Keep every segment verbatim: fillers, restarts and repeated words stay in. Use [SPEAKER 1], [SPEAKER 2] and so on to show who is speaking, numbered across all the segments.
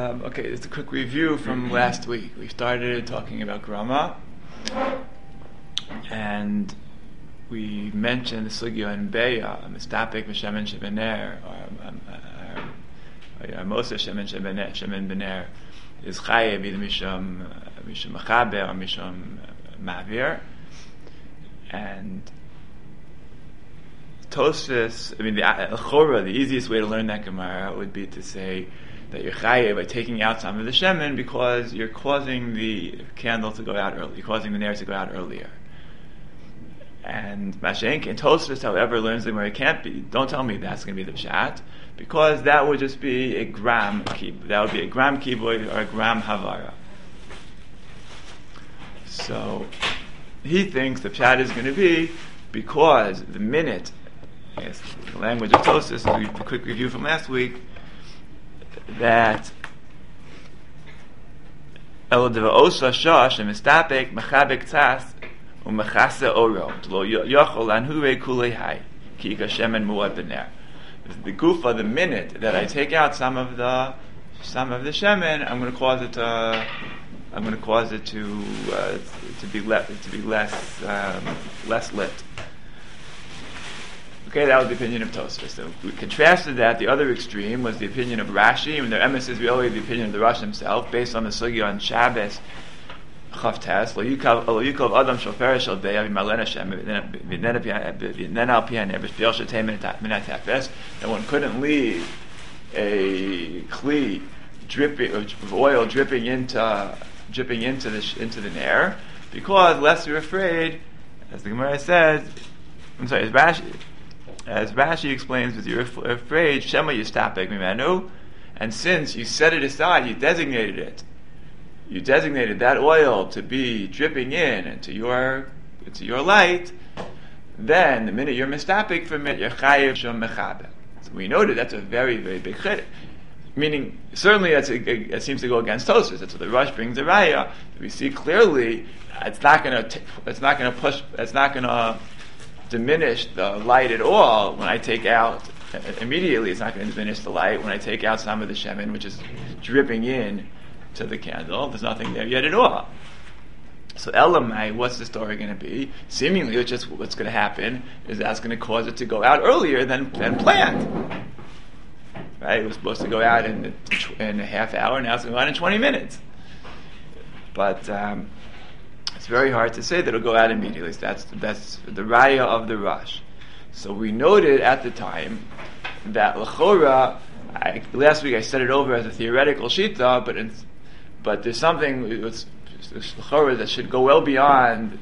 [SPEAKER 1] Um, okay, just a quick review from last week. We started talking about Grama, and we mentioned the Sugya and Beya, Mistapik, Shemen Shebener, or Moshe Shemen Shebener, Shemen Bener, is Chayev either Misham Misham Machaber or Misham Mavir, and Tosfos. I mean, the Chora, the easiest way to learn that Gemara would be to say that you're chayev by taking out some of the shemen because you're causing the candle to go out early, you're causing the nair to go out earlier. And Mashenk and Tosfos, however, learns that where it can't be. Don't tell me that's going to be the pshat, because that would just be a gram kib. That would be a gram kiboy or a gram havara. So he thinks the pshat is going to be because the minute, I guess the language of Tosfos, a quick review from last week, that El Devaosa Shosh and Mistapek Mechabek Tzas Umechase Oro Lo Yochol Anhure Kulehai Kika Shemen Muad Bener. The gufa, the minute that I take out some of the some of the shemen, I'm going to cause it to I'm going to cause it to uh, to be le- to be less um, less lit. Okay, that was the opinion of Tosfos. So we contrasted that. The other extreme was the opinion of Rashi, and their emes is really the opinion of the Rosh himself, based on the sugya on Shabbos Chavtes. Lo yikov adam shofer shel beya v'malena shem v'nen al pian ebesh b'yel shetei minat hafes. That one couldn't leave a kli dripping of oil dripping into dripping into the into the nair, because lest you're afraid, as the Gemara says. I'm sorry, as Rashi. As Rashi explains, because you're af- afraid, Shema Yistapek Mimenu, and since you set it aside, you designated it, you designated that oil to be dripping in into your into your light, then the minute you're mistapik from it, you're chayiv shom mechaber. So we noted that's a very, very big chiddush. Meaning, certainly that's a, a, it seems to go against Tosfos. That's what the Rosh brings the raya. We see clearly it's not going to it's not going to push it's not going to diminish the light at all when I take out immediately. It's not going to diminish the light when I take out some of the shemen, which is dripping in to the candle. There's nothing there yet at all. So Elamai, what's the story going to be? Seemingly, it's just what's going to happen is that's going to cause it to go out earlier than than planned. Right? It was supposed to go out in in a half hour. Now it's going to go out in twenty minutes. But um, it's very hard to say that it'll go out immediately. So that's that's the raya of the rush. So we noted at the time that l'chora. I, last week I said it over as a theoretical shita, but it's, but there's something it's, it's l'chora that should go well beyond.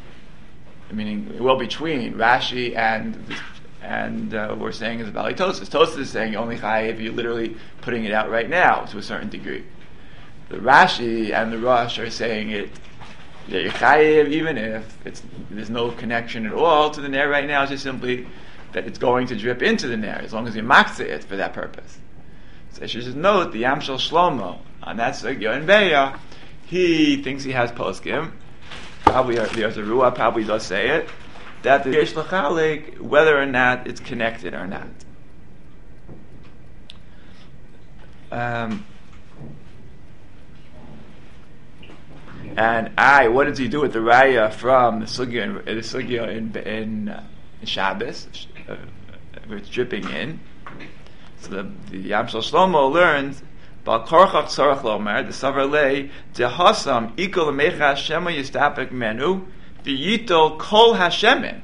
[SPEAKER 1] Meaning well between Rashi and and uh, we're saying is about Tosfos. Tosfos is saying only chayiv, you're literally putting it out right now to a certain degree. The Rashi and the Rosh are saying it. Yeah, you're chayiv even if it's, there's no connection at all to the nair right now. It's just simply that it's going to drip into the nair as long as you makzeh it for that purpose. So I should just note the Yamshel Shlomo on that sugya in Beya. He thinks he has poskim. Probably there's a ruah. Probably does say it that the yesh l'chalik whether or not it's connected or not. Um. And I, what does he do with the raya from the sugya in, the sugya in, in, uh, in Shabbos, uh, where it's dripping in? So the, the Yamshel Shlomo learns, Bal korchach tzorach lomer, the savar lei, dehasam ikol mecha shema yistapek menu, v'yitol kol hashemen.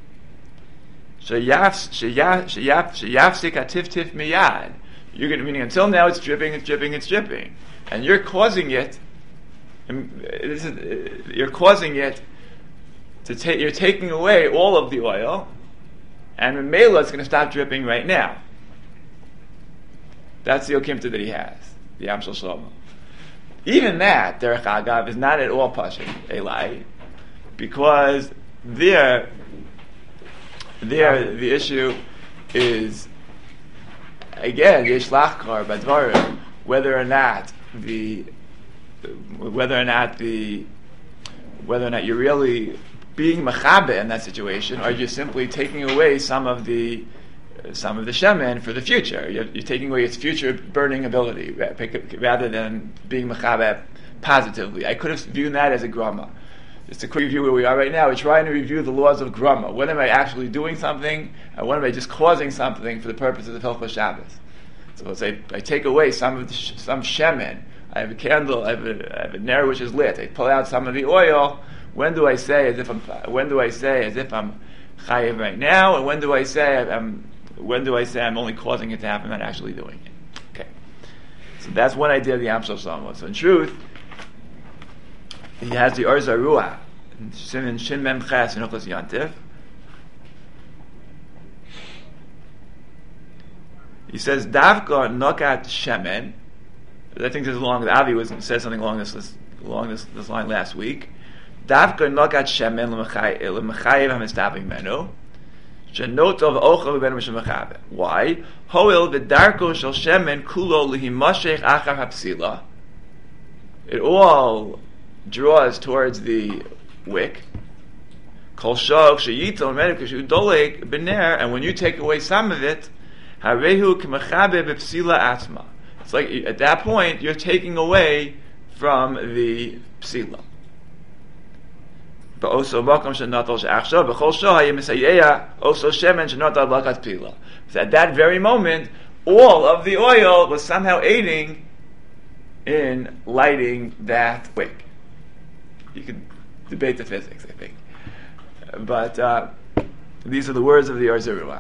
[SPEAKER 1] Sheyafsik atif tif miyad. You're going to, meaning until now it's dripping, it's dripping, it's dripping. And you're causing it This is, you're causing it to take. You're taking away all of the oil, and Mela is going to stop dripping right now. That's the okimta that he has, the Yamshel Shlomo. Even that, derech agav, is not at all pashut elai, because there, there the issue is again yesh lachkar badvarim, whether or not the whether or not the whether or not you're really being mechabe in that situation, or you're simply taking away some of the some of the shemen for the future. You're, you're taking away its future burning ability rather than being mechaber positively. I could have viewed that as a grama. Just a quick review where we are right now. We're trying to review the laws of grama. When am I actually doing something, and when am I just causing something for the purposes of Hilchos Shabbos? So let's say I take away some of the sh- some shemen. I have a candle. I have a, I have a ner which is lit. I pull out some of the oil. When do I say as if I'm? When do I say as if I'm chayiv right now? And when do I say I'm? When do I say I'm only causing it to happen, not actually doing it? Okay. So that's one idea of the Amshel Shlomo. So in truth, he has the Or Zarua, Siman Shin Mem Ches in Hilchos Yantif. He says Davka Nokat Shemen. I think this is along. Avi was said something along this, this along this, this line last week. Davka Nokat Shemen leMechayev HaMistavim Menu. Shenot of Ochel V'Ben Mishamechabe. Why? Hoil v'darko shel shemen kulo lihimashech achar hapsila. It all draws towards the wick. Kol shog sheyitel medikashu dolek bener, and when you take away some of it, harehu k'mechabe b'psila atma. It's like at that point you're taking away from the psila. But also makom shenatal she'achshav b'chol shohay misayeya also shemen shenatal lakat pila. So at that very moment, all of the oil was somehow aiding in lighting that wick. You could debate the physics, I think, but uh, these are the words of the Or Zarua.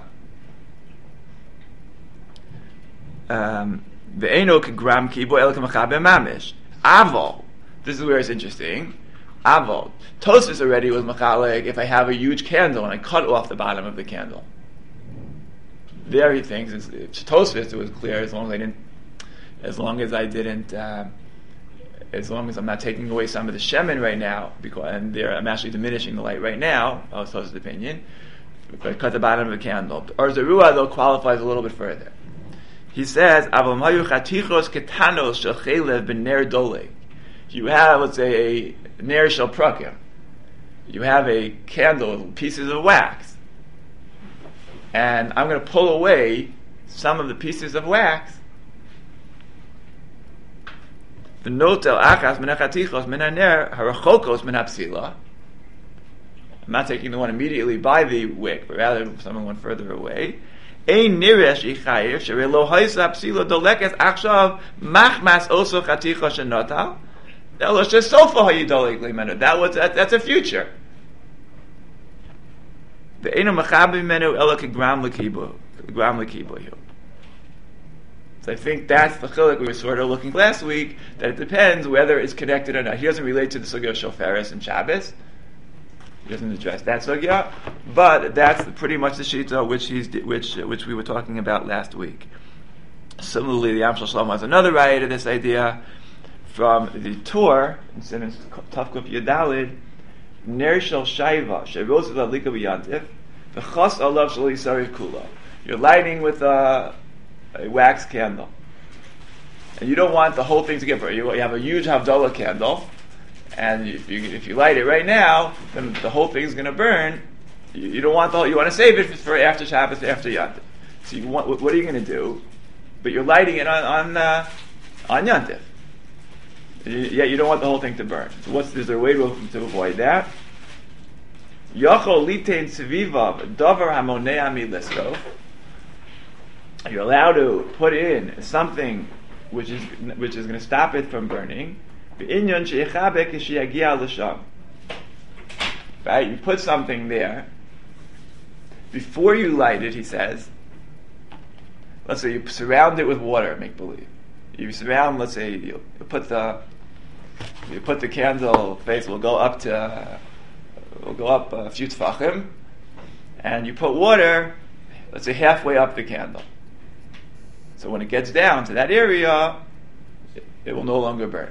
[SPEAKER 1] The Einok gram kibo el k'mechabe mamish. Avol. This is where it's interesting. Avol. Tosfos already was mechalek if I have a huge candle and I cut off the bottom of the candle. There he thinks it's, it's Tosfos. It was clear as long as I didn't, as long as I didn't, uh, as long as I'm not taking away some of the shemen right now, because and there I'm actually diminishing the light right now. That was Tosfos' opinion. If I cut the bottom of the candle, Or Zarua though qualifies a little bit further. He says, "Aval mayu chatichos ketanos shel chelev b'ner dolek." You have, let's say, a ner shel prakim. You have a candle, pieces of wax, and I'm going to pull away some of the pieces of wax. V'notel achas min hachatichos min haner harachokos min hapsila. I'm not taking the one immediately by the wick, but rather someone went further away. Ein niresh ichayev sherelo haisa psilo dolekes achshav machmas oso chaticha shenotal. That was just sofa hayidolek lemenu. That was that, that's a future. The eino mechabe menu ela kegram lekibo gram lekibo. So I think that's the chiluk we were sort of looking last week. That it depends whether it's connected or not. He doesn't relate to the sugya of shoferes and Shabbos. He doesn't address that sugya, but that's pretty much the shita which he's which which we were talking about last week. Similarly, the Amshel Shlomo has another raya to this idea from the Torah in Siman Tavkuf Yadalid. Ner shel shayva sheros l'adlika b'yantif v'chas alav shel yisariv kula. You're lighting with a, a wax candle, and you don't want the whole thing to get burned. You have a huge Havdalah candle. And if you, if you light it right now, then the whole thing is going to burn. You, you don't want the whole, you want to save it for after Shabbos, after Yantif. So you want, what are you going to do? But you're lighting it on on uh, on Yantif. Yeah, you don't want the whole thing to burn. So what's is there a way to, to avoid that? Yachol litein sevivav davar hamonea milisko. You're allowed to put in something which is which is going to stop it from burning. Right, you put something there. Before you light it, he says, let's say you surround it with water, make believe. You surround, let's say you put the you put the candle face will go up to uh, will go up a few tefachim, and you put water, let's say halfway up the candle. So when it gets down to that area, it, it will no longer burn.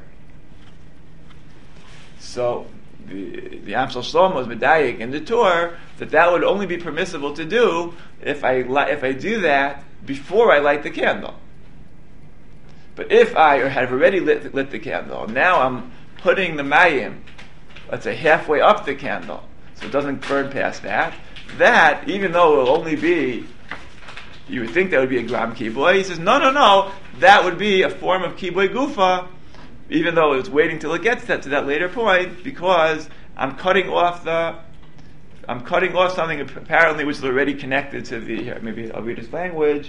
[SPEAKER 1] So the the Amshel Shlomo was medayik in the Torah that that would only be permissible to do if I li- if I do that before I light the candle. But if I or have already lit, lit the candle, now I'm putting the mayim, let's say halfway up the candle, so it doesn't burn past that. That, even though it will only be You would think that would be a gram kiboy. He says, no, no, no, that would be a form of kiboy gufa, even though it's waiting till it gets that to that later point, because I'm cutting off the, I'm cutting off something apparently which is already connected to the, here, maybe I'll read his language.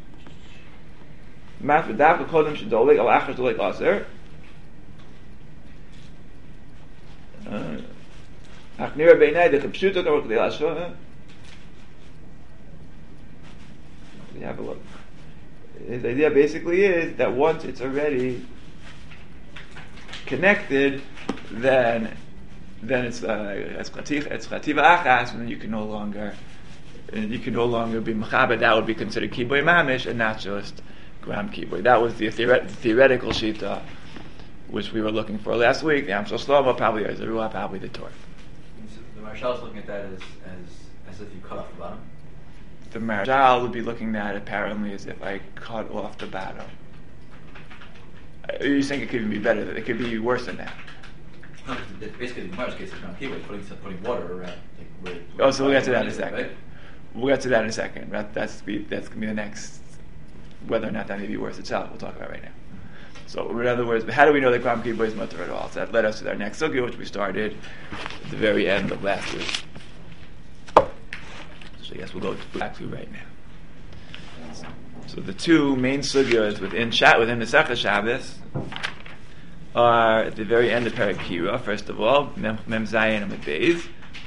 [SPEAKER 1] Have a look. His idea basically is that once it's already connected, then then it's uh, it's chativa achas, and then you can no longer and you can no longer be mechaber. That would be considered kiboy mamish and not just gram kiboy. That was the theoret- theoretical shita which we were looking for last week. The Amshel Shlomo, probably the Ruah, probably the Torah.
[SPEAKER 2] The Marshal is looking at that as as as if you cut off the bottom.
[SPEAKER 1] The Marshal would be looking at it apparently as if I cut off the bottom. Are you saying it could even be better? That it could be worse than that?
[SPEAKER 2] No, basically, the Gemara's case is around here, putting putting water around. Like, where, where
[SPEAKER 1] oh, so we'll get to that in a second.
[SPEAKER 2] Right?
[SPEAKER 1] We'll get to that in a second. That, that's be, that's going to be the next. Whether or not that may be worse itself, we'll talk about right now. So, in other words, how do we know that Gram Kiboy is mutter at all? So that led us to our next sugya, which we started at the very end of last week. So I guess we'll go back to right now. So, so the two main sugyas within Sha- within the Sechah Shabbos are at the very end of Perek Kira. First of all, Mem, Mem Zayin and Beis.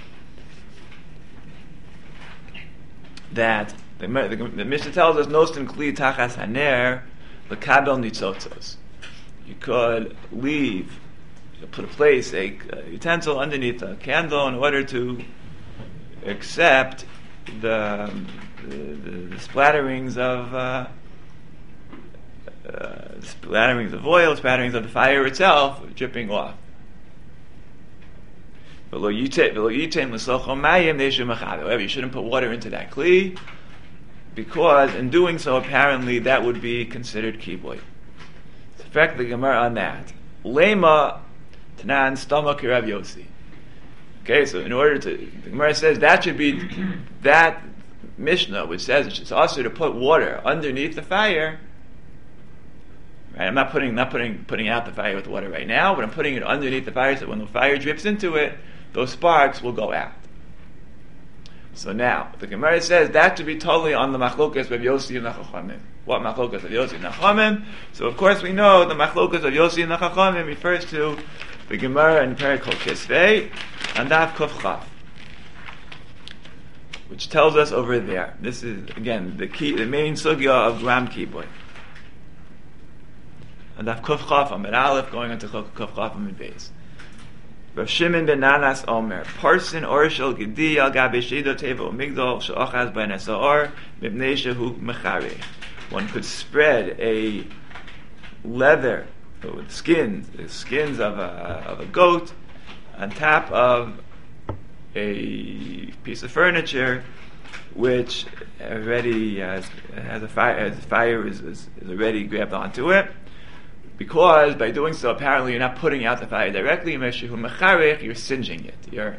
[SPEAKER 1] That the, the, the Mishnah tells us Nostim Kli Tachas Haner L'Kabel Nitzotzos. You could leave, you put a place, a, a utensil underneath a candle in order to accept the um, the, the, the splatterings of uh, uh, splatterings of oil, splatterings of the fire itself dripping off. However, you shouldn't put water into that kli, because in doing so, apparently that would be considered kiboy. In fact, the Gemara on that. Lema Tanan Stomach Rav Yossi. Okay, so in order to, the Gemara says that should be that Mishnah, which says it's also to put water underneath the fire. Right? I'm not putting not putting putting out the fire with water right now, but I'm putting it underneath the fire so when the fire drips into it, those sparks will go out. So now, the Gemara says that should be totally on the machlokas of Yossi and Chachamim. What machlokas of Yossi and Chachamim? So of course we know the machlokas of Yossi and Chachamim refers to the Gemara in Perek Kol Kisvei and Daf Kuf Chaf, which tells us over there. This is again the key, the main sugya of Gram Kiboy. And Daf Kuf Chaf Amid Aleph going into Kuf Chaf Amid Beis. Rav Shimon ben Nanas Omer, Parson Orshel Gedi al Gabe Sheido Teva Migdol She'achaz Ben Esa'or Mibnei Shehu Mecharech. One could spread a leather with skins, the skins of a of a goat, on top of a piece of furniture, which already has, has a fire. Has fire is, is, is already grabbed onto it. Because by doing so, apparently you're not putting out the fire directly. You're singeing it. You're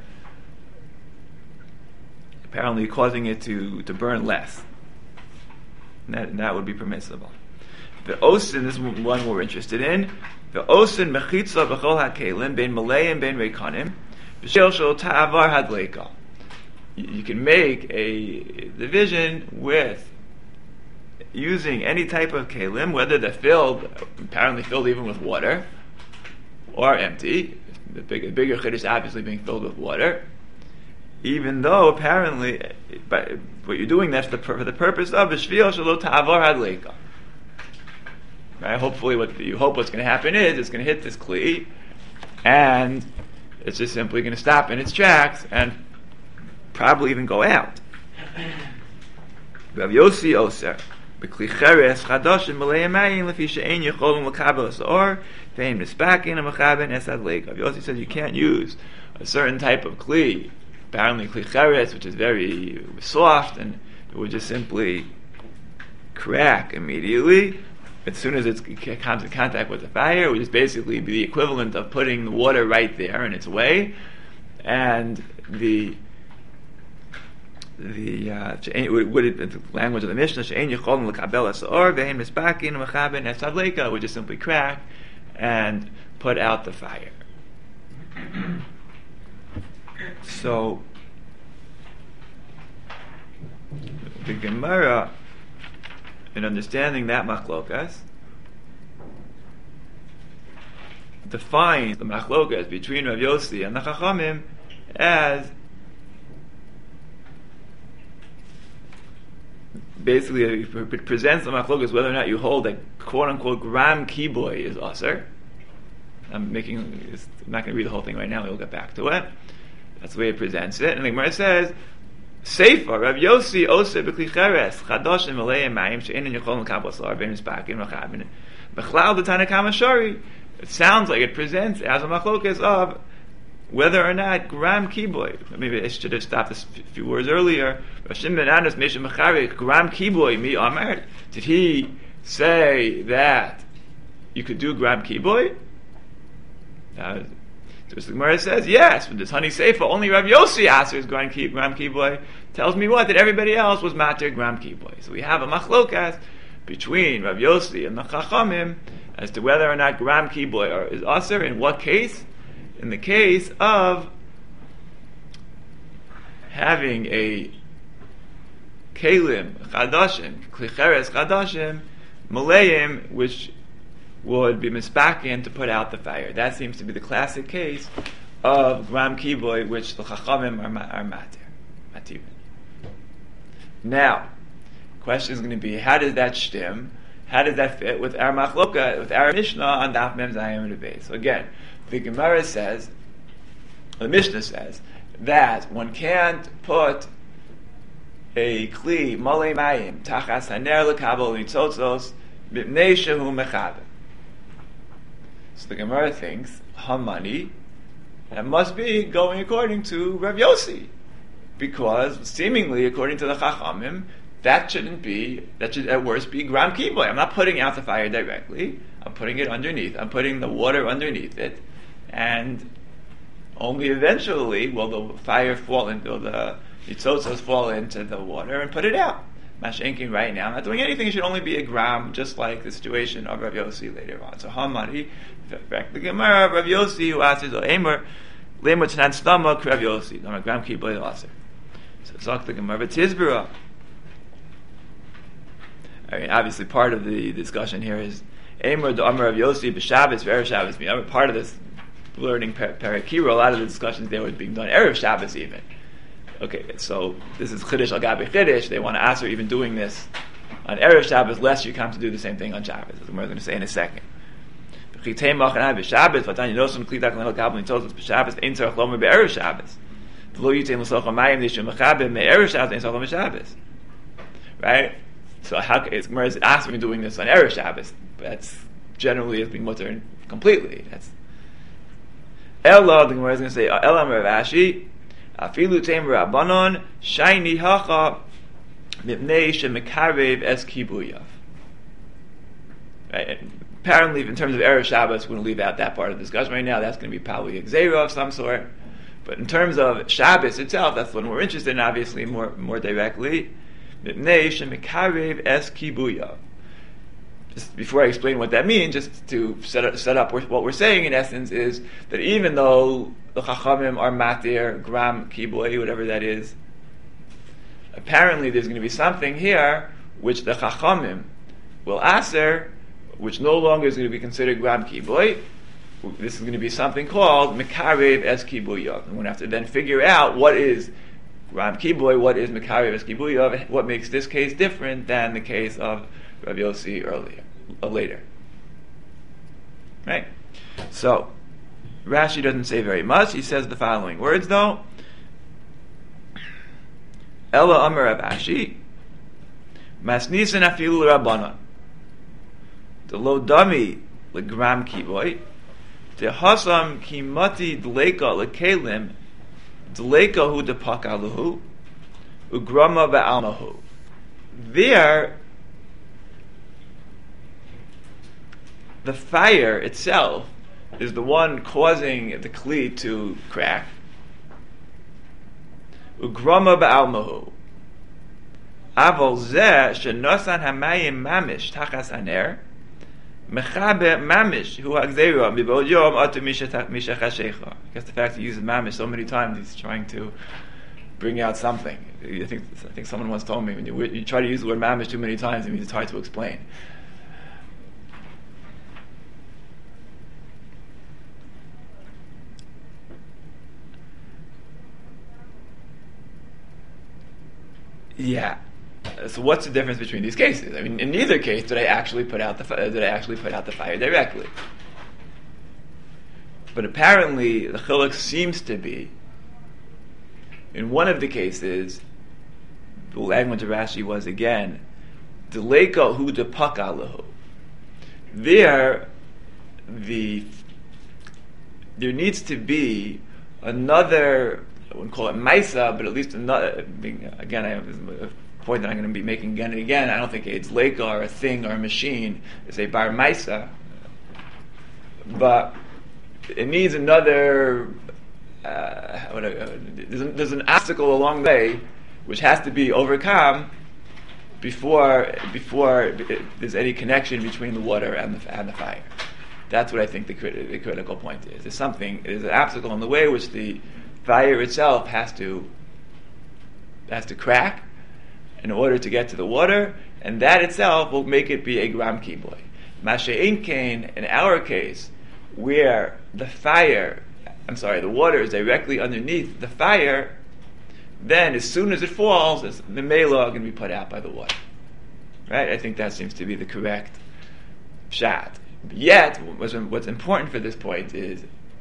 [SPEAKER 1] apparently causing it to, to burn less. And that, and that would be permissible. The osin, this is one we're interested in. The osin mechitza b'chol hakelim bein malayim bein reikanim b'shel shel ta'avar hadleika. You can make a division with using any type of kalim, whether they're filled, apparently filled even with water, or empty. The, big, the bigger chiddush is obviously being filled with water, even though apparently, but what you're doing that's the, for the purpose of b'shvil shelo ta'avar hadleika. Right? Hopefully, what you hope what's going to happen is it's going to hit this kli, and it's just simply going to stop in its tracks and probably even go out. Rav Yossi Oser. Bekli cheres chadashim malei mayim lefi she'ein yecholum l'kabel asor vein mispakin amachaben esad leik. Rav Yossi says you can't use a certain type of kli, apparently kli cheres, which is very soft and it would just simply crack immediately as soon as it comes in contact with the fire. It would just basically be the equivalent of putting the water right there in its way, and the the uh, would, would it, the language of the Mishnah, she'ein yicholin l'kabel ha'sa'or v'hein mispakin v'mechaben etzavleika, would just simply crack and put out the fire. So the Gemara, in understanding that machlokas, defines the machlokas between Rav Yossi and the Chachamim as basically it presents the machlokas whether or not you hold that quote unquote gram kiboy is aser. I'm making, I'm not going to read the whole thing right now, we'll get back to it. That's the way it presents it. And the Gemara says, Seifa, Rav Yossi ose b'kli cheres, chadosh and malei mayim, she'enin yechol l'kabel sar, ben mispakin, v'chabin, v'chlal d'tana kama shari. It sounds like it presents as a machlokas of whether or not gram kiboy. Maybe I should have stopped this a few words earlier. Rashim ben Anas meshem mecharik, gram kiboy mi amar. Did he say that you could do gram kiboy? Uh, so the Gemara says, yes, with this honey seifa, only Rav Yossi answers gram kiboy. Tells me what? That everybody else was matir gram kiboy. So we have a machlokas between Rav Yossi and the Chachamim as to whether or not gram kiboy is aser. In what case? In the case of having a kelim chadashim, klicheres chadashim, maleim, which would be mispakin to put out the fire. That seems to be the classic case of gram kiboy, which the chachamim are, are matir. matir. Now, the question is going to be, how does that shtim? How does that fit with our machloka, with our Mishnah on Daf Mem Zayin Rebei? So again, the Gemara says, the Mishnah says, that one can't put a kli malei mayim tachas haner lekabel nitzotzos b'pnei shehu mechaber. So the Gemara thinks, Hamani, that must be going according to Rav Yossi, because seemingly according to the Chachamim, that shouldn't be, that should at worst be gram kiboy. I'm not putting out the fire directly, I'm putting it underneath, I'm putting the water underneath it, and only eventually will the fire fall into, will the nitzotzos fall into the water and put it out. Mashenkin right now, I'm not doing anything, it should only be a gram, just like the situation of Rav Yossi later on. So Hamani, the Gemara, Rav Yossi, who answers, Eimer, Leimer Tanan Stomach, Rav Yossi, no gram kiboy aser. So Zok the Gemara, Tizbera. I mean, obviously, part of the discussion here is Eimer the Amar Rav Yossi b'Shabbos v'Erev Shabbos. I mean, part of this learning Parakira, a lot of the discussions there were being done Erev Shabbos even. Okay, so this is Chiddush al Gabi Chiddush. They want to ask her even doing this on Erev Shabbos, lest you come to do the same thing on Shabbos, as we're going to say in a second. Right? So how it's Gemara is asking me doing this on Erev Shabbos, but that's generally is being mutter completely. That's Ella. The Gemara is going to say Ella Rav Afilu Teim Rabbanon Shayni Hacha Mipnei Shemekarev Es Kibuyav. Right. Apparently, in terms of Erev Shabbos, we're going to leave out that part of the discussion right now. That's going to be probably a Gzeira of some sort. But in terms of Shabbos itself, that's what we're interested in, obviously, more more directly. Mipnei Shemekarev Es Kibuyav. Just before I explain what that means, just to set up, set up what we're saying in essence is that even though the Chachamim are matir, gram, kiboy, whatever that is, apparently there's going to be something here which the Chachamim will aser, which no longer is going to be considered gram kiboy. This is going to be something called mekarev es kibuyav. And we're going to have to then figure out what is gram kiboy, what is mekarev es kibuyav, what makes this case different than the case of Rav Yossi earlier, uh, later. Right? So, Rashi doesn't say very much. He says the following words, though. Ella Amar Rav Ashi, Masnisan afilu Rabbanon, the lo dami legram kiboy, the hasam kimati dleika lekelim, dleika hu depakaluhu, ugrama ba'almahu. There, the fire itself is the one causing the kli to crack. Ugrama ba'almahu. Aval zeh shenosan hamayim mamish tachas haner mechabe mamish hu hagzeira mibod yom atu mishachashecha. I guess the fact that he uses mamish so many times, he's trying to bring out something. I think I think someone once told me when you, you try to use the word mamish too many times, it means it's hard to explain. Yeah. So what's the difference between these cases? I mean, in neither case did I actually put out the fi- did I actually put out the fire directly. But apparently, the chiluk seems to be, in one of the cases, the language of Rashi was again, deleko hu depak alahu. There, the there needs to be another. I wouldn't call it Maisa, but at least another. Again, I have a point that I'm going to be making again and again. I don't think it's Leica or a thing or a machine. It's a Bar Maisa. But it needs another. Uh, whatever, there's, an, there's an obstacle along the way which has to be overcome before before there's any connection between the water and the, and the fire. That's what I think the, crit- the critical point is. There's something. There's an obstacle in the way which the fire itself has to has to crack in order to get to the water, and that itself will make it be a gram kiboy. Mashe'in kain, in our case, where the fire, I'm sorry, the water is directly underneath the fire, then as soon as it falls, the melah can be put out by the water. Right? I think that seems to be the correct pshat. Yet, what's important for this point is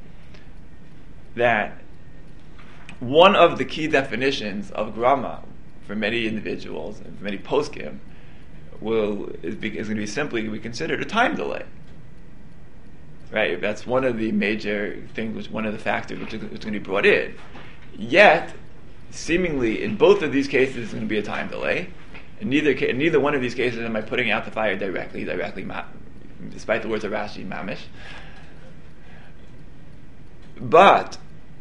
[SPEAKER 1] that one of the key definitions of grama for many individuals and for many poskim will is, be, is going to be simply be considered a time delay. Right? That's one of the major things, which one of the factors which is, which is going to be brought in. Yet, seemingly in both of these cases, it's going to be a time delay. In neither in neither one of these cases am I putting out the fire directly, directly, ma- despite the words of Rashi, mamish. But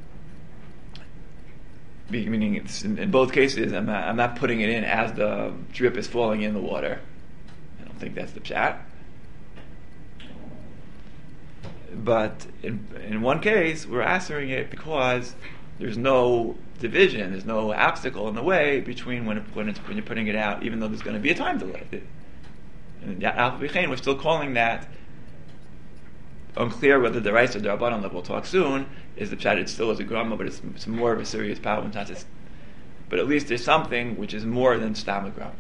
[SPEAKER 1] meaning it's in, in both cases, I'm not, I'm not putting it in as the drip is falling in the water. I don't think that's the pshat. But in in one case, we're answering it because there's no division, there's no obstacle in the way between when it, when, it's, when you're putting it out, even though there's going to be a time delay. And we're still calling that unclear whether the rice or the rabbanon that we'll talk soon is the pshat. It still is a grama, but it's, it's more of a serious power. But at least there's something which is more than stam a grama.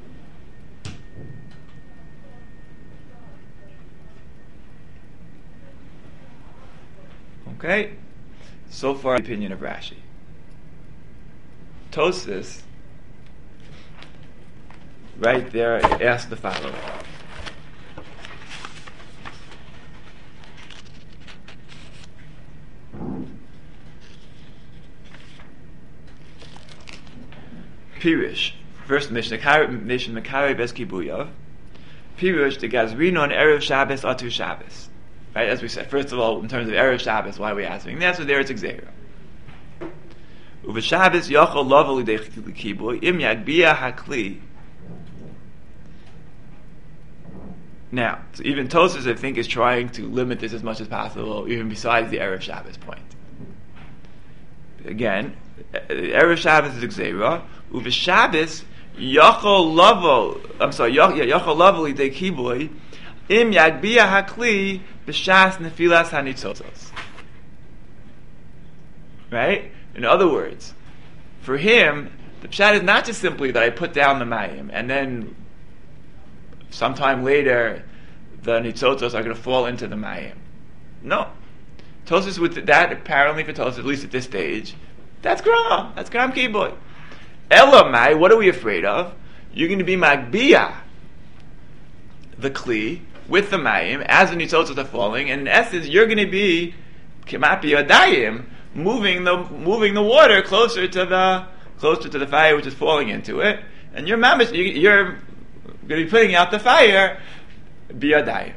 [SPEAKER 1] Okay, so far the opinion of Rashi. Tosfos, right there, asks the following. Pirish, first Mishnah, Mishnah Makari Bes Kibuyav. Pirish, the Gazrinon Erev Shabbos Atu Shabbos. Right, as we said, first of all, in terms of Erev Shabbos, why are we asking? That's what there it's Xera. Uva Shabbos Yochel Lovely De Kibuy Im Yagbia Hakli. Now, so even Tosfos, I think, is trying to limit this as much as possible, even besides the Erev Shabbos point. Again, Erev Shabbos is Xera. Uva Shabbos Yochel Lovo. I'm sorry, Yochel Lovely De Kibuy Im Yagbia Hakli B'shas Nefilas Hanitzotzos. Right? In other words, for him, the pshat is not just simply that I put down the mayim and then sometime later the nitzotzos are going to fall into the mayim. No. Tosfos with that, apparently for Tosfos, at least at this stage, that's grama. That's gram kiboy. Elamai, what are we afraid of? You're going to be magbiyah the kli with the mayim as the nitzotzos are falling, and in essence, you're going to be kimapi adayim, moving the moving the water closer to the closer to the fire which is falling into it, and you're mamish, you, you're going to be putting out the fire biyadayim.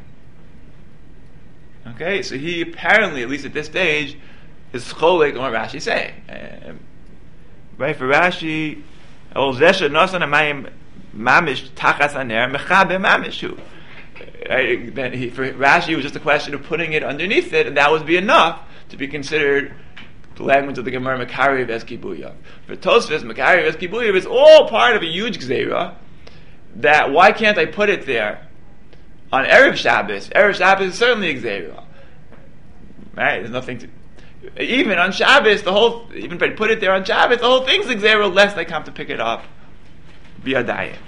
[SPEAKER 1] Okay, so he apparently, at least at this stage, is cholik on what Rashi is saying. Um, right, for Rashi, mamish tachas aner mechabe mamishu. Then he, for Rashi, it was just a question of putting it underneath it, and that would be enough to be considered the language of the Gemara Makariv es Kibuyav. For Tosfos, Makariv es Kibuyav is all part of a huge gzeira. That why can't I put it there on Erev Shabbos? Erev Shabbos is certainly a gzeira, right? There's nothing to. Even on Shabbos, the whole even if I put it there on Shabbos, the whole thing's a gzeira, lest I come to pick it up via dayim.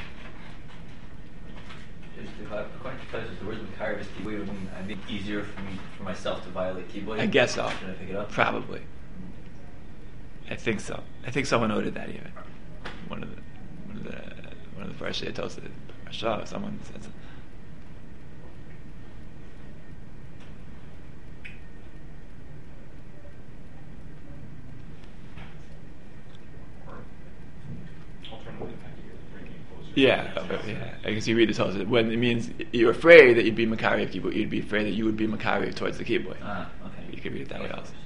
[SPEAKER 2] According to the words Makariv es Kibuyav, I think easier for me for myself to violate Kibuyav.
[SPEAKER 1] I guess so.
[SPEAKER 2] Should I pick it up?
[SPEAKER 1] Probably. I think so. I think someone noted that even. One of the one of the one of the Parashah tells it. Parashah, someone says it. Yeah, yeah. I guess you read the Tosfos when it means you're afraid that you'd be Makari of Kibbutz, you'd be afraid that you would be Makari towards the Kibbutz.
[SPEAKER 2] Ah, okay.
[SPEAKER 1] You could read it that way also.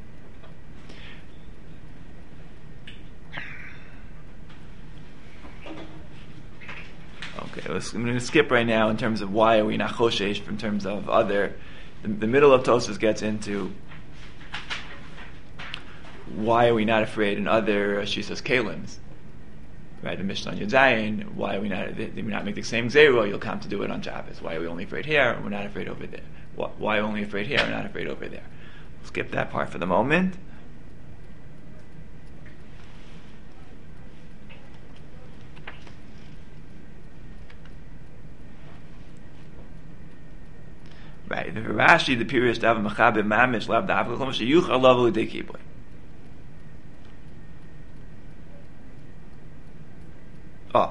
[SPEAKER 1] Okay, let's, I'm going to skip right now in terms of why are we not choshesh, in terms of other. The, the middle of Tosfos gets into why are we not afraid in other Shisas Kalims. Right, the Mishnah on Yudzayin, why are we not, did we not make the same zero? You'll come to do it on Shabbos. Why are we only afraid here and we're not afraid over there? Why only afraid here and not afraid over there? We'll skip that part for the moment. Right, the Rashi, the Pirish Dav Mechabe Mamish Lav Dav Chacham Sheyuch Alav L'Dei Kiboy. Oh.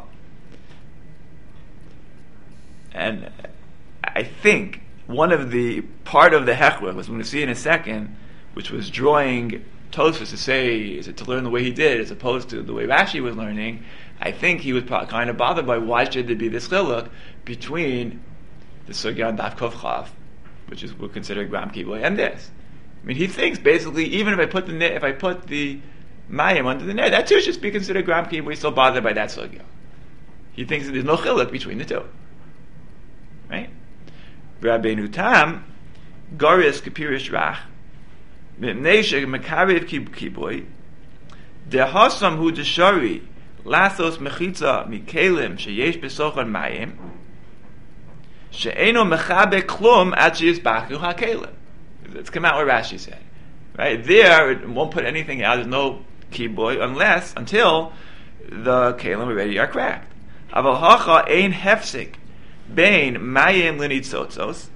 [SPEAKER 1] And I think one of the part of the hechler was, we're going to see in a second, which was drawing Tosfos to say, is it to learn the way he did as opposed to the way Rashi was learning. I think he was pro- kind of bothered by why should there be this chiluk between the sugya on Daf Kov Chav, which is we're considering Gram Kiboy, and this. I mean, he thinks basically even if I put the if I put the Mayim under the net, that too should be considered Gram Kiboy. He's still bothered by that sugya. He thinks that there's no chiluk between the two, right? Rabbeinu Tam Garis Kapirish Rach Mipnei Mekarev Kiboy Dehasam Hu Deshari Lasos Mechitza Mikelim Sheyesh Besochon Mayim She'eno Mechabe Klum Ad Sheyizbachu HaKelim. Let's come out what Rashi said, right? There it won't put anything out. There's no kiboy unless until the kelim already are cracked. Aval hacha ein hefsik bein mayim linitzotzos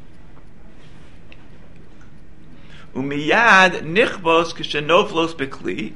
[SPEAKER 1] umiyad nichbos kishenoflos bekli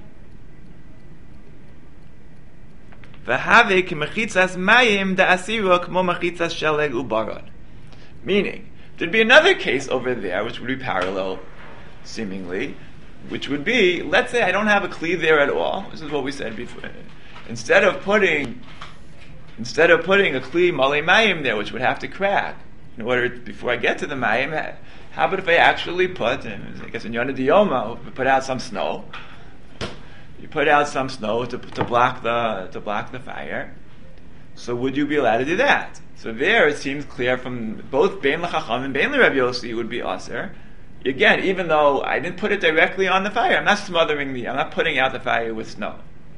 [SPEAKER 1] v'have k'mechitzas mayim da'asiro k'mo mechitzas sheleg ubarad. Meaning, there'd be another case over there which would be parallel, seemingly, which would be, let's say I don't have a kli there at all. This is what we said before. Instead of putting Instead of putting a kli malei mayim there, which would have to crack in order before I get to the mayim, how about if I actually put, I guess in Yonah Diyoma, we put out some snow. You put out some snow to to block the to block the fire. So would you be allowed to do that? So there it seems clear from both Bein L'Chacham and Bein L'Rav Yossi it would be aser. Again, even though I didn't put it directly on the fire, I'm not smothering the, I'm not putting out the fire with snow.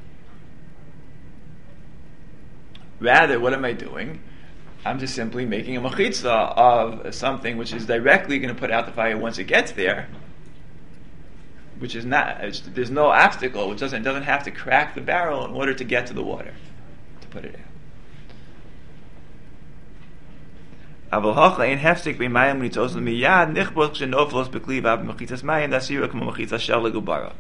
[SPEAKER 1] Rather, what am I doing? I'm just simply making a mechitza of something which is directly going to put out the fire once it gets there, which is not, there's no obstacle, which doesn't doesn't have to crack the barrel in order to get to the water, to put it out. Aval hacha ein hefsik bei mayim nitzos miyad nichbos kshenoflos bekli vav mechitzas mayim dasira k'mo mechitzas sheleg ubarad.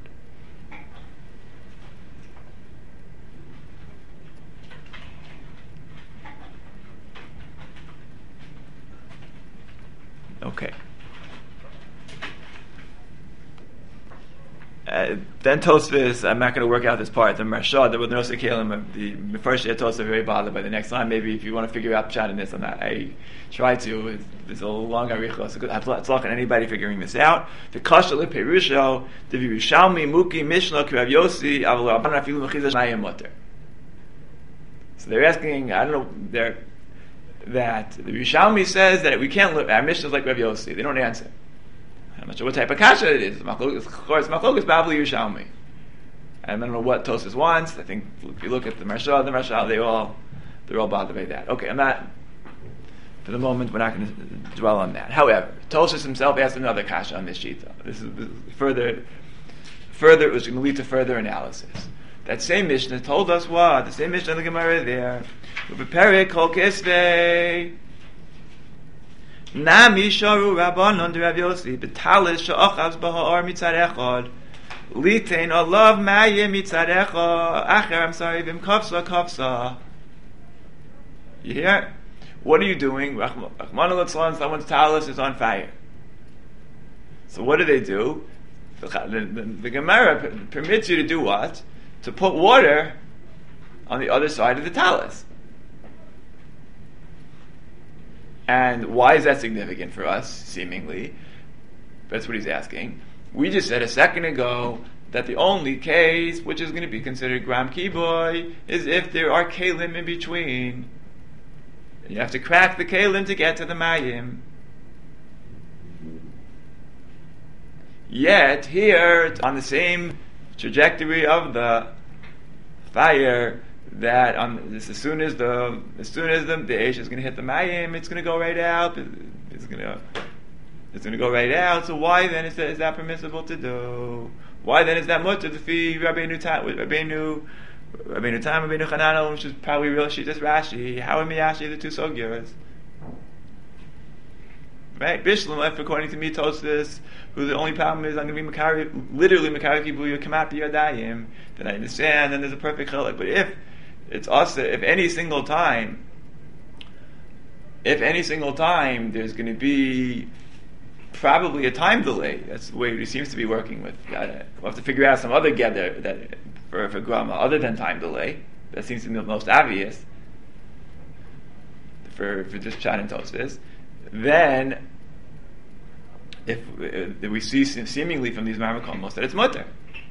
[SPEAKER 1] Okay. Uh, then Tosfos, I'm not going to work out this part. The Marsha, the Nosei Kelim, the first year Tosfos are very bothered by the next line. Maybe if you want to figure out Pshat in this, I'm not. I try to. It's, it's a long aricha. So I have to anybody figuring this out. The Kasha le Perusho, the Yerushalmi Muki Mishnah Kirav Yossi Aval Rabban Afilu Mechizash Mayim Mutter. So they're asking, I don't know, they're, that the Yerushalmi says that we can't look, our Mishnah is like Rav Yossi. They don't answer. I'm not sure what type of kasha it is. Of course, Machlok is Babli Yerushalmi. I don't know what Tosfos wants. I think if you look at the Marshal, the Marshal, they all, they're all bothered by that. Okay, I'm not, for the moment, we're not going to dwell on that. However, Tosfos himself asked another kasha on this shita. This is, this is further, further, it was going to lead to further analysis. That same Mishnah told us what? The same Mishnah in the Gemara there. Ubeperik kol kisvei. Nami sharu rabbanon de Rav Yossi betalis she'ochavs baha'ar mitzad echad litein olav mayim mitzad echad acher, I'm sorry, vim kafsa kafsa. You hear? What are you doing? Rachmana litzlan, someone's talis is on fire. So what do they do? The, the, the Gemara permits you to do what? To put water on the other side of the talis. And why is that significant for us, seemingly? That's what he's asking. We just said a second ago that the only case which is going to be considered gram kiboy is if there are kalim in between. You have to crack the kalim to get to the mayim. Yet, here, on the same trajectory of the fire, that on this, as soon as the as soon as the, the Eish is going to hit the mayim, it's going to go right out. It's going to it's going to go right out. So why then is that, is that permissible to do? Why then is that mutter to feed Rabbeinu Tam, Rabbeinu Rabbeinu Tam, Rabbeinu Chananel, which is probably real shittas Rashi? How are Miyashi the two sogyas? Right, Bishlam, according to me, Tosfos, who the only problem is I'm going to be Makari, literally Makari Kibuya Kamat Yadayim. Then I understand. Then there's a perfect chilek. But if it's also, if any single time, if any single time there's going to be probably a time delay, that's the way he seems to be working with. Uh, we'll have to figure out some other gather that for for grama other than time delay. That seems to be the most obvious for for just Pshat and Tosfos. Then, if, if we see seemingly from these Marmakomos that it's mutter,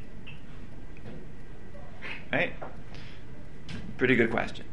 [SPEAKER 1] right? Pretty good question.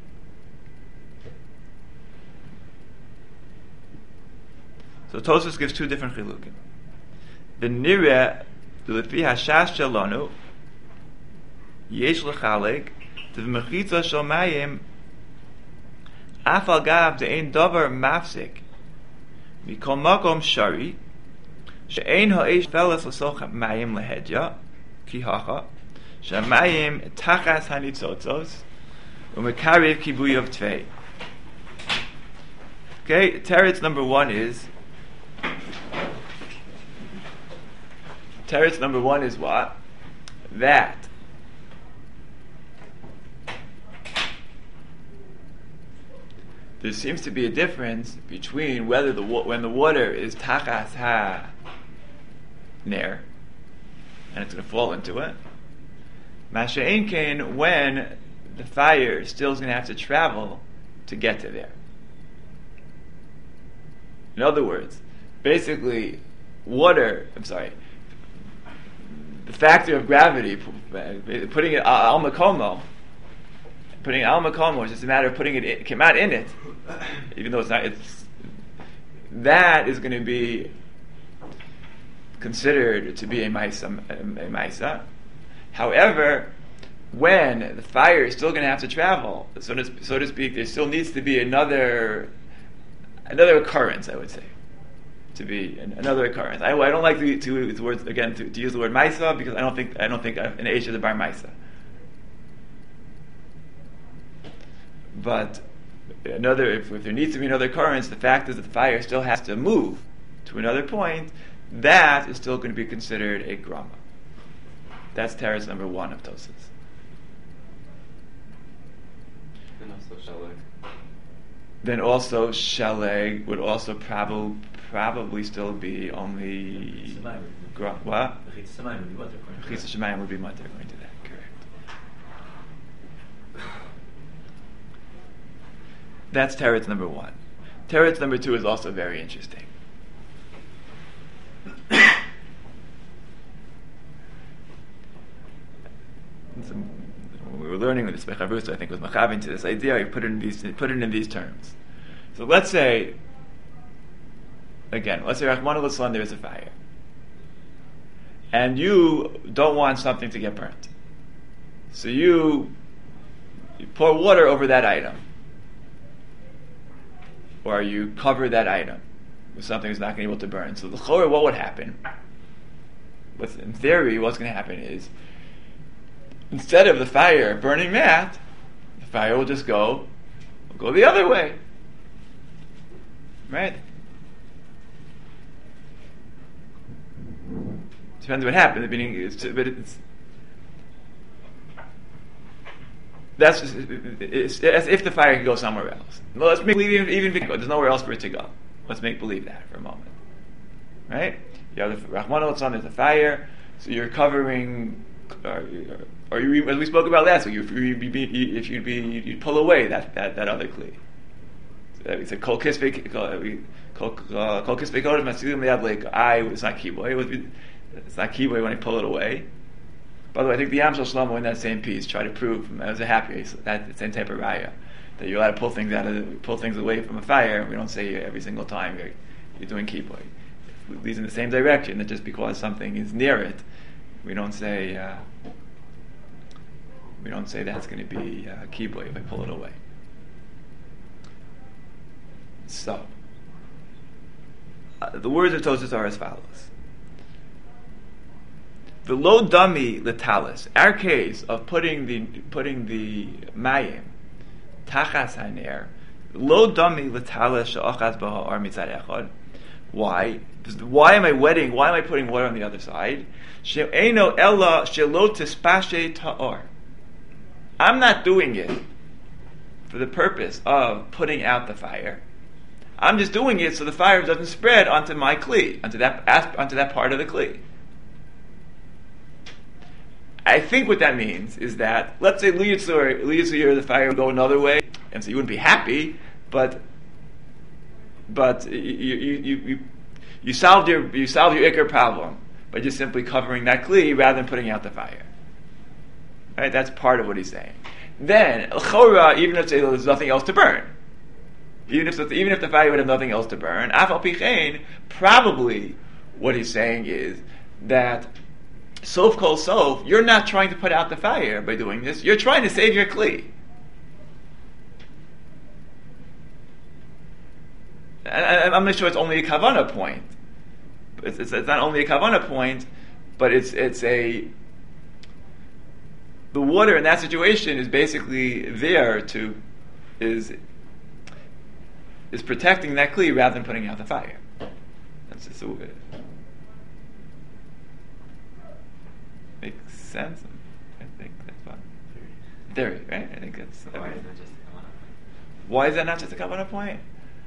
[SPEAKER 1] So Tosfos gives two different chilukim. The nireh l'fi hashash shelanu yesh lechalek to the mechitza shel mayim afal gav de'ein davar mafsik mikol makom shari she'ein ha'esh felas l'soch mayim lehedya ki hacha she'mayim tachas hanitzotzos u'mekariv kibuyav tvei. Okay, teretz number one is Teretz number one is what? That there seems to be a difference between whether the when the water is tachas ha ner and it's going to fall into it, masha'en kain when the fire still is going to have to travel to get to there. In other words, basically, water. I'm sorry. The factor of gravity, putting it al makomo, putting it al makomo is just a matter of putting it in, came out in it, even though it's not. It's that is going to be considered to be a maisa. A maisa. However, when the fire is still going to have to travel, so to, so to speak, there still needs to be another another occurrence. I would say. To be an, another occurrence. I, I don't like to, to, to words again to, to use the word maisa because I don't think I don't think an Eish is a bar maisa. But another, if, if there needs to be another occurrence, the fact is that the fire still has to move to another point. That is still going to be considered a grama. That's teretz number one of Tosfos.
[SPEAKER 3] And also shaleg.
[SPEAKER 1] Then also shaleg would also probably. Probably still be only gra- what?
[SPEAKER 2] Chitza Shemayim would be mutter.
[SPEAKER 1] Chitza Shemayim would be mutter according to that. Correct. That's teretz number one. Teretz number two is also very interesting. we were learning with this Bechavrusa, I think, was machavin to this idea. He put it in these put it in these terms. So let's say, again, let's say Rahman al there is a fire, and you don't want something to get burnt, so you, you pour water over that item, or you cover that item with something that's not going to be able to burn. So the chorah, what would happen? What's, in theory, what's going to happen is, instead of the fire burning that, the fire will just go, will go the other way. Right? Depends what happens. The meaning is, but it's that's just, it's, it's as if the fire could go somewhere else. Well, let's make believe even, even if it goes, there's nowhere else for it to go. Let's make believe that for a moment. Right? You have the Rahman al-Tzon, there's a fire, so you're covering. Or, or you, as we spoke about last week, you, you, you, if you'd be, you'd pull away that, that, that other kli. So we said kol kisvei kol kisvei kodesh masilim liad leik. I it's not kiboy. It's not kiboy when I pull it away. By the way, I think the Yam Shel Shlomo in that same piece tried to prove as a happy that same type of raya that you're allowed to pull things out of pull things away from a fire. We don't say every single time you're, you're doing kiboy. It leads in the same direction. That just because something is near it, we don't say uh, we don't say that's going to be uh, kiboy if I pull it away. So uh, the words of Tosfos are as follows: the lo dami letalis. Our case of putting the putting the mayim tachas haner lo dami letalis she'achaz b'ha'ar mitzad echad. Why? Why am I wetting? Why am I putting water on the other side? She'eino ella she'lo tispashe ta'or. I'm not doing it for the purpose of putting out the fire. I'm just doing it so the fire doesn't spread onto my kli, onto that onto that part of the kli. I think what that means is that, let's say liyitzur, liyitzur, the fire would go another way, and so you wouldn't be happy, but but you you you you, you solved your you solved your ikar problem by just simply covering that kli rather than putting out the fire. Right? That's part of what he's saying. Then, l'chora, even if there's nothing else to burn, even if even if the fire would have nothing else to burn, af al pi chen, probably what he's saying is that sof kol sof, you're not trying to put out the fire by doing this. You're trying to save your kli. And I'm not sure it's only a kavanah point. It's, it's, it's not only a kavanah point, but it's it's a the water in that situation is basically there to is is protecting that kli rather than putting out the fire. That's just a, makes sense. I think that's fine. Theory, right? I think that's.
[SPEAKER 2] Why is that just a kavanah point?
[SPEAKER 1] Why is that not just a kavanah point?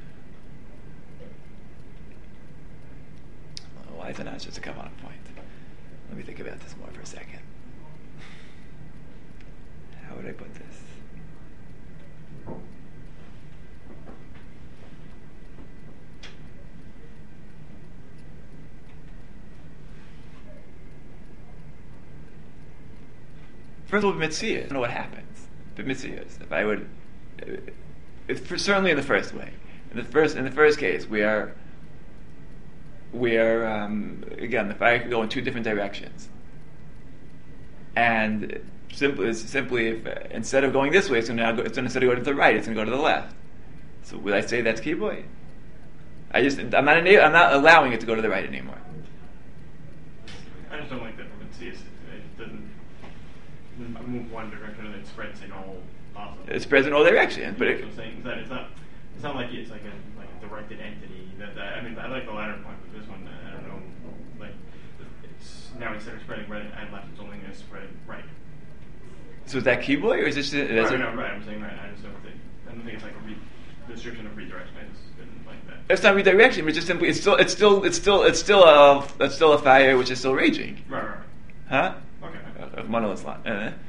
[SPEAKER 1] Why is it not just a kavanah point? Let me think about this more for a second. How would I put this? First of all, mitzvah. I don't know what happens. But mitzvah is if I would, if, for, certainly in the first way. In the first, in the first case, we are. Where um, again the fire could go in two different directions, and simply, simply if uh, instead of going this way, it's going to go, it's going to instead of go to the right, it's going to go to the left. So would I say that's kiboy? I just I'm not ena- I'm not allowing it to go to the right anymore.
[SPEAKER 4] I just don't like that from it. It doesn't move one direction and then spreads in all possible.
[SPEAKER 1] It spreads in all directions, but it,
[SPEAKER 4] I'm saying is that it's not it's not like it's like a like a directed entity. That, that I mean I like the latter point, but this one I don't know. Like it's now instead of spreading right and left, it's only going to spread right.
[SPEAKER 1] So is that kiboy or is this?
[SPEAKER 4] Right, right, no, right. I'm saying right. I just don't think I don't think it's like a re- description of redirection. I just didn't like that.
[SPEAKER 1] It's not redirection, but just simply it's still it's still it's still it's still a it's still a fire which is still raging.
[SPEAKER 4] Right, right, right.
[SPEAKER 1] Huh?
[SPEAKER 4] Okay.
[SPEAKER 1] Of monolith lot.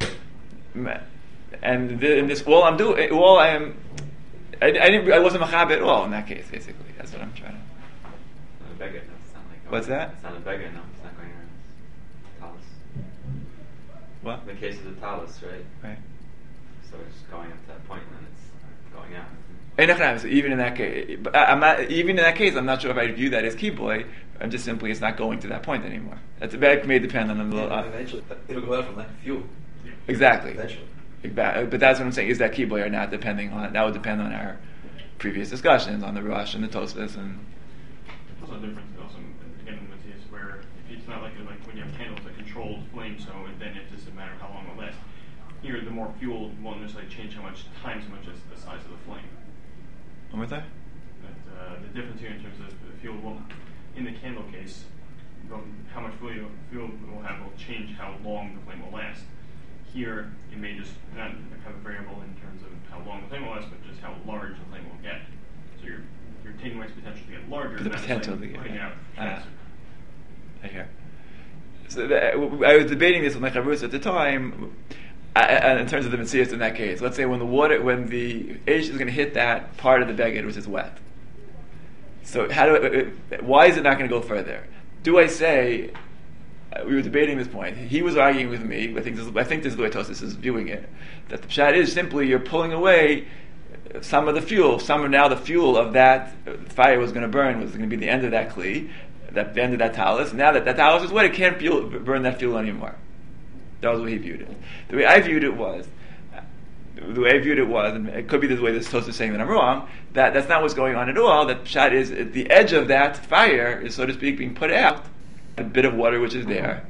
[SPEAKER 1] And the, in this, all I'm doing, all I am, I, I didn't, I wasn't machab at all in that case. Basically, that's what I'm trying to.
[SPEAKER 3] Not a beggar, that's not like.
[SPEAKER 1] What's that?
[SPEAKER 3] It's not a beggar, no. It's not going around talus.
[SPEAKER 1] What?
[SPEAKER 3] In the case of the talus, right?
[SPEAKER 1] Right.
[SPEAKER 3] so it's just going up to that point, and then it's going out.
[SPEAKER 1] Einach, so even in that case, but I- I'm not. Even in that case, I'm not sure if I view that as kiboy. I'm just simply it's not going to that point anymore. That's that may depend on the.
[SPEAKER 2] Yeah,
[SPEAKER 1] Uh,
[SPEAKER 2] eventually, it'll go out from lack of fuel.
[SPEAKER 1] exactly.
[SPEAKER 2] Eventually.
[SPEAKER 1] Exactly. But that's what I'm saying. Is that kiboy or not? Depending on that would depend on our previous discussions on the Rush and the Tosfos and.
[SPEAKER 4] There's also a difference also again in the case where if it's not like like when you have candles a controlled flame, so and then it doesn't matter how long it lasts. Here, the more fuel won't necessarily change how much time so much as the size of the flame.
[SPEAKER 1] One more time.
[SPEAKER 4] That, uh, the difference here in terms of the fuel will, in the candle case, the, how much fuel fuel it will have will change how long the flame will last. Here, it may just not have a variable in terms of how long the flame will last, but just how large the flame will get. So you're you're taking away its potential to get larger,
[SPEAKER 1] The
[SPEAKER 4] not
[SPEAKER 1] potential
[SPEAKER 4] necessarily
[SPEAKER 1] to get-
[SPEAKER 4] putting out
[SPEAKER 1] Ah.
[SPEAKER 4] faster.
[SPEAKER 1] I hear. So the, I was debating this with my chavrusa at the time, uh, in terms of the Messias in that case. Let's say when the water, when the Aish is going to hit that part of the beged which is wet. So how do I, why is it not going to go further? Do I say, uh, we were debating this point. He was arguing with me. I think this is, I think this is the way Tosfos is viewing it. That the pshat is simply you're pulling away some of the fuel. Some of now the fuel of that uh, fire was going to burn was going to be the end of that kli, that the end of that talus. Now that that talus is wet, it can't fuel, burn that fuel anymore. That was the way he viewed it. The way I viewed it was, the way I viewed it was, and it could be the way this Tosfos is saying that I'm wrong, that that's not what's going on at all. That pshat is at the edge of that fire is, so to speak, being put out. A bit of water which is there.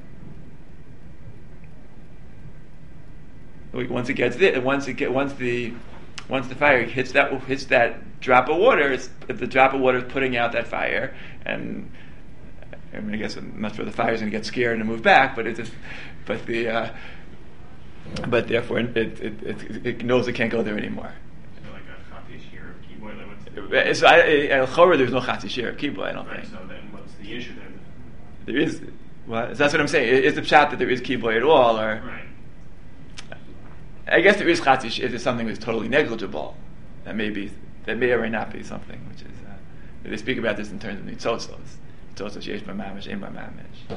[SPEAKER 1] Once it gets there, once it get, once the once the fire hits that hits that drop of water, it's, the drop of water is putting out that fire, and I mean, I guess I'm not sure the fire is going to get scared and move back, but it's just, but the uh, but therefore it it, it it knows it can't go there anymore.
[SPEAKER 4] So like a chati shir of kiboy, like what's the
[SPEAKER 1] So I, al chorah, there's no chati shir of kiboy, I don't
[SPEAKER 4] right?
[SPEAKER 1] think.
[SPEAKER 4] So then, what's the issue then?
[SPEAKER 1] There is, well, so that's what I'm saying. Is the pshat that there is kiboy at all, or
[SPEAKER 4] Right.
[SPEAKER 1] I guess there is chati shir if there's something that's totally negligible. That may be, that may or may not be something which is. Uh, they speak about this in terms of nitzotzos. Nitzotzos yesh b'mamish, ein b'mamish.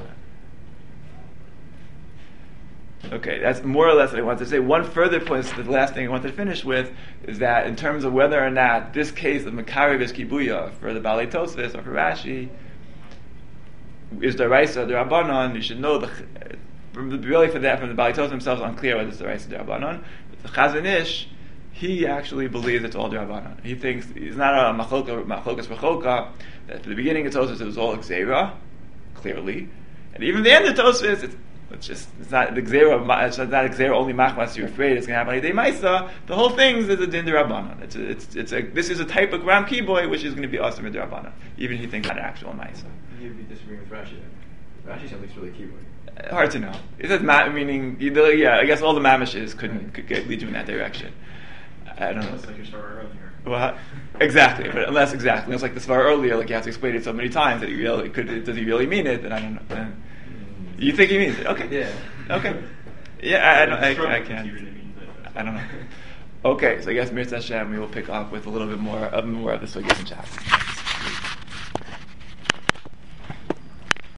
[SPEAKER 1] Okay, that's more or less what I wanted to say. One further point, the last thing I wanted to finish with, is that in terms of whether or not this case of Makarev is Kibuya for the Balei Tosfos or for Rashi is the Raisa, the Rabbanon, you should know, the, from the, really for that, from the Balei Tosfos themselves, unclear whether it's the Raisa, the Rabbanon. But the Chazon Ish, he actually believes it's all the Rabbanon. He thinks, he's not a Machlokas Rechoka, that for the beginning of Tosfos it was all Xera, clearly. And even the end of Tosfos, it's It's just, it's not the Xera, it's not Xera only machmas, you're afraid it's going to happen like Day Maisa. The whole thing is a din d'Rabbanan. It's a, it's, it's a, this is a type of Gram Kiboy which is going to be awesome in d'Rabbanan. Even he thinks not actual Maisa.
[SPEAKER 2] You'd be disagreeing with Rashi then. Rashi sounds like it's really kiboy.
[SPEAKER 1] Uh, hard to know. It says ma, meaning, either, yeah, I guess all the mamishes couldn't, could get, lead you in that direction. I don't know.
[SPEAKER 4] That's like your story earlier.
[SPEAKER 1] Well, exactly, but unless exactly, it's like the svar earlier, like you have to explain it so many times that he really could. Does he really mean it? Then I don't know. Then, you think he means it? Okay.
[SPEAKER 2] Yeah.
[SPEAKER 1] Okay. Yeah, I, I, don't, I,
[SPEAKER 4] Struggle
[SPEAKER 1] I
[SPEAKER 4] to
[SPEAKER 1] can't.
[SPEAKER 4] see what it means, uh,
[SPEAKER 1] I don't know. Okay, so I guess Mirza Hashem, we will pick up with a little bit more, uh, more of the Sugis and Chapters.